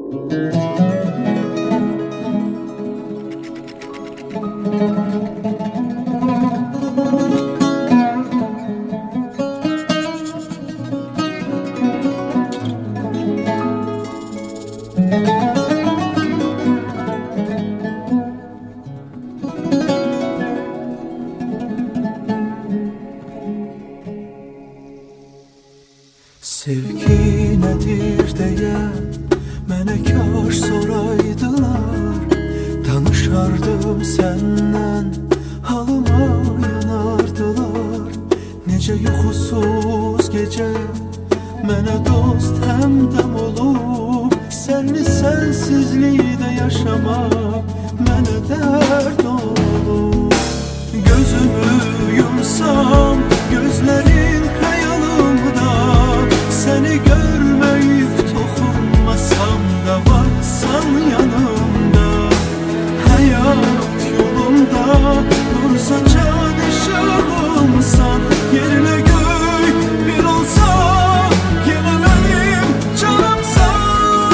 Sevgi nedir deyə mənə kaş soraydılar. Danışardım səndən, halıma yanardılar. Necə yuxusuz gecə mənə dost həmdəm olub. Sənli sənsizlikdə yaşamaq mənə dərd olub. Gözümü yumsam gözlərin xəyalımda, səni görməyib toxunmasam da varsan yanımda. Həyat yolumda dursa can işığımsan, yerlə göy bir olsa yenə mənim canımsan.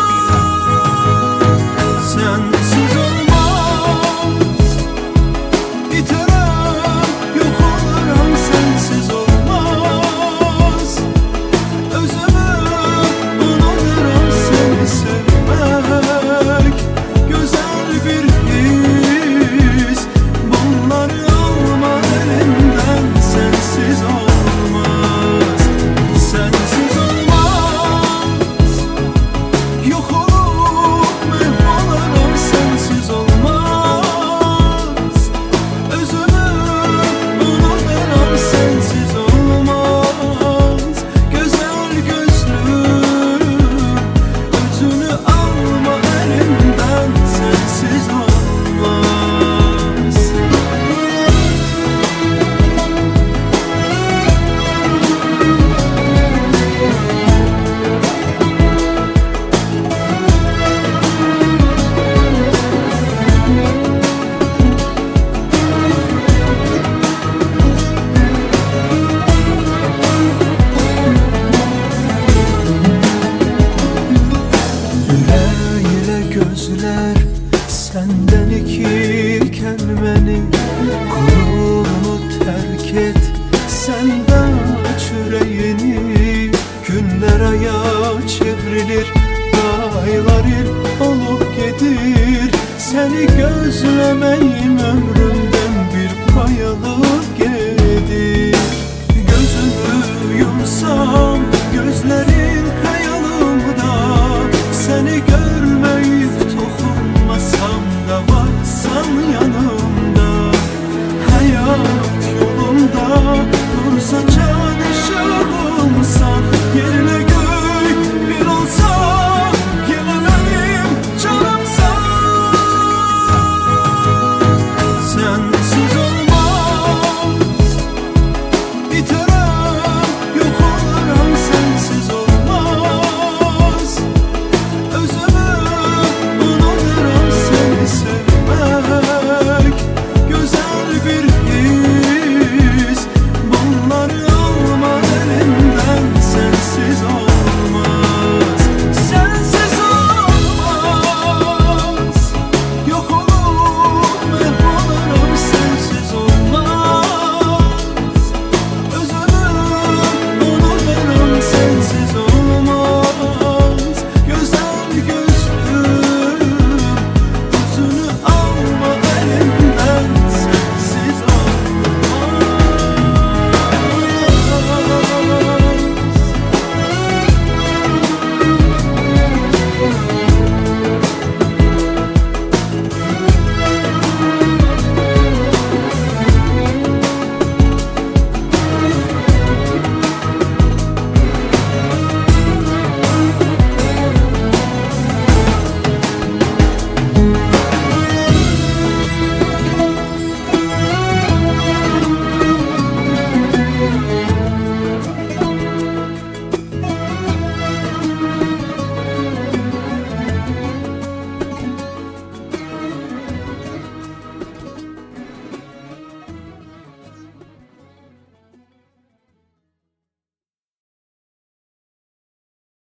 Sənsiz olmaz, itərəm, yox oluram, sənsiz olmaz. Özümü unuturam, səni sevmək gözəl bir his. Bunları alma elimdən, sənsiz olmaz. Sənsiz olmaz, yox olub məhv olaram, sənsiz olmaz. Özümü unuturam, sənsiz olmaz. Gözəl gözlüm, özünü alma elimdən, sənsiz olmaz. Ürəyilə gözlər səndən ikirkən məni, qürurunu tərk et, səndən aç ürəyini. Günlər aya çevrilir, aylar il olub gedir, səni gözləməyim ömrüm